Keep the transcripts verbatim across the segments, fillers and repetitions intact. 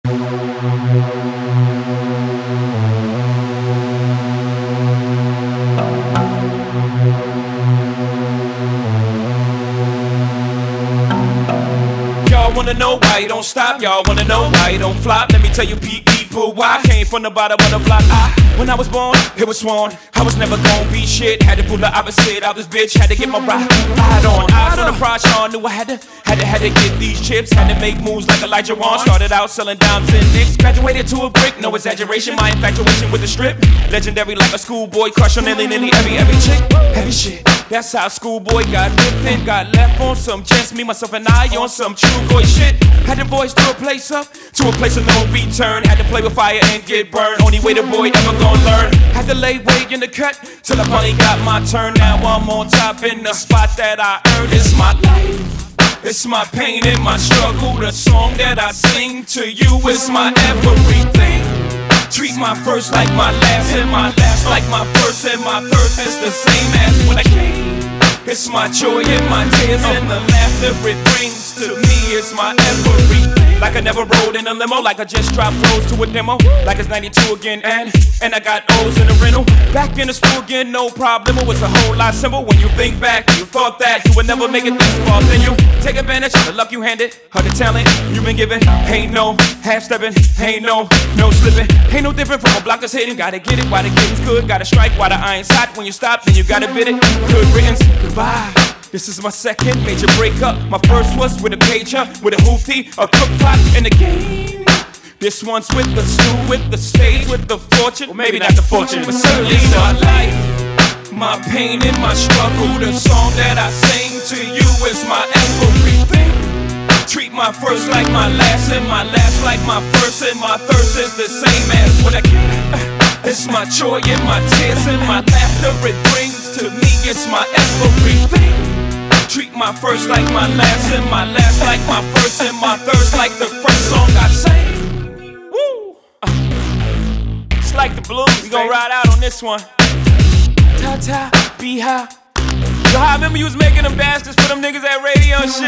Wanna know why you don't stop, y'all wanna know why you don't flop. Let me tell you people why I came from the bottom of the block. I, when I was born, it was sworn I was never gonna be shit. Had to pull the opposite out this bitch, had to get my ride, ride on. Eyes on the prize, y'all knew I had to, had to, had to get these chips. Had to make moves like Elijah Wan. Started out selling dimes and nicks, graduated to a brick, no exaggeration. My infatuation with the strip, legendary like a schoolboy, crush on nearly, nearly every, every chick. Heavy shit. That's how schoolboy got ripped and got left on some just me, myself, and I on some true boy shit. Had to voice to a place up, to a place of no return. Had to play with fire and get burned. Only way the boy ever gon' learn. Had to lay weight in the cut till I finally got my turn. Now I'm on top in the spot that I earned. It's my life, it's my pain and my struggle. The song that I sing to you is my everything. Treat my first like my last, and my last like my first, and my first is the same as when I came. It's my joy and my tears and the laughter it brings to me. It's my everything. Like I never rode in a limo, like I just dropped flows to a demo. Like it's ninety-two again, and and I got O's in the rental. Back in the school again, no problem. It was a whole lot simple when you think back. You thought that you would never make it this far, then you take advantage of the luck you handed, or the talent you've been given. Ain't no half stepping, ain't no no slipping. Ain't no different from a block that's hitting. Gotta get it while the getting's good. Gotta strike while the iron's hot. When you stop, then you gotta bid it. Good riddance, goodbye. This is my second major breakup. My first was with a pager, with a hoopty, a cook pot in the game. This one's with the stew, with the stage, with the fortune. Well, maybe not the fortune, but certainly my life, my pain and my struggle. The song that I sing to you is my everything. Treat my first like my last, and my last like my first, and my thirst is the same as when I get. It's my joy and my tears and my laughter it brings to me. It's my everything. Treat my first like my last, and my last like my first, and my thirst like the first song I sang. Woo! Uh, it's like the blues. We gon' ride out on this one. Ta ta, be high. Yo, I remember you was making them bastards for them niggas at radio and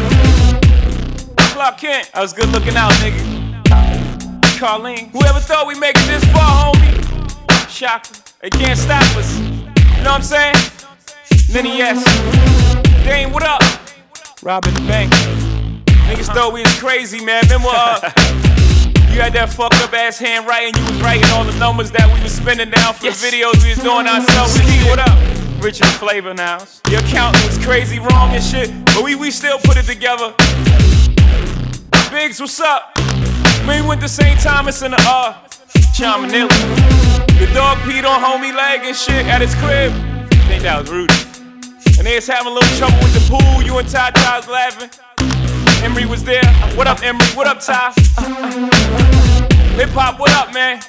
shit. Clark Kent, I was good looking out, nigga. Carlene, whoever thought we make it this far, homie? Shocker, they can't stop us. You know what I'm saying? Lenny S. Dane, what up? Robbing the bank. Niggas thought we was crazy, man. Remember, uh, you had that fucked up ass handwriting. You was writing all the numbers that we was spending down for yes. the videos we was doing ourselves. Key, what up? Richard Flavor now. Your accountant was crazy wrong and shit, but we, we still put it together. Biggs, what's up? We went to Saint Thomas in the uh, Chamanilli. The dog peed on homie leg and shit at his crib. I think that was Rudy. And they was having a little trouble with the pool. You and Ty Ty was laughing. Emery was there. What up, Emery? What up, Ty? Hip hop, what up, man?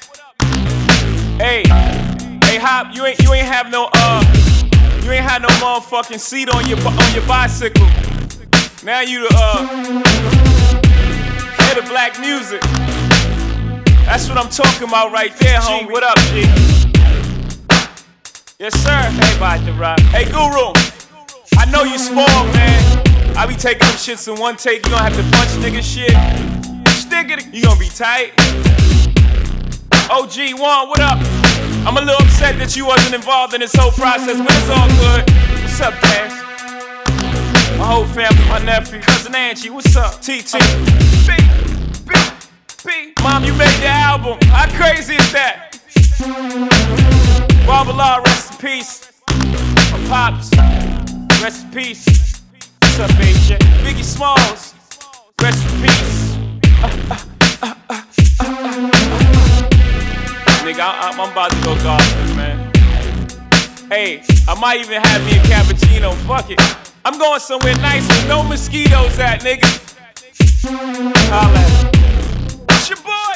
Hey, hey, Hop, you ain't you ain't have no uh, you ain't had no motherfucking seat on your on your bicycle. Now you the uh, head of black music. That's what I'm talking about right there, homie. What up, G? Yes, sir. Hey, about the rock. Hey, Guru. I know you spoiled, man. I be taking them shits in one take. You gonna have to punch nigga shit. Stick it. You gonna be tight. O G one, what up? I'm a little upset that you wasn't involved in this whole process, but it's all good. What's up, Cass? My whole family, my nephew, cousin Angie. What's up? T T. B. B. B. Mom, you made the album. How crazy is that? Barbala, rest in peace. My pops. Rest in peace. What's up, A J? Biggie Smalls. Rest in peace. Uh, uh, uh, uh, uh, uh, uh. Nigga, I, I'm about to go golfing, man. Hey, I might even have me a cappuccino. Fuck it. I'm going somewhere nice with no mosquitoes at, nigga. Holla. It's your boy.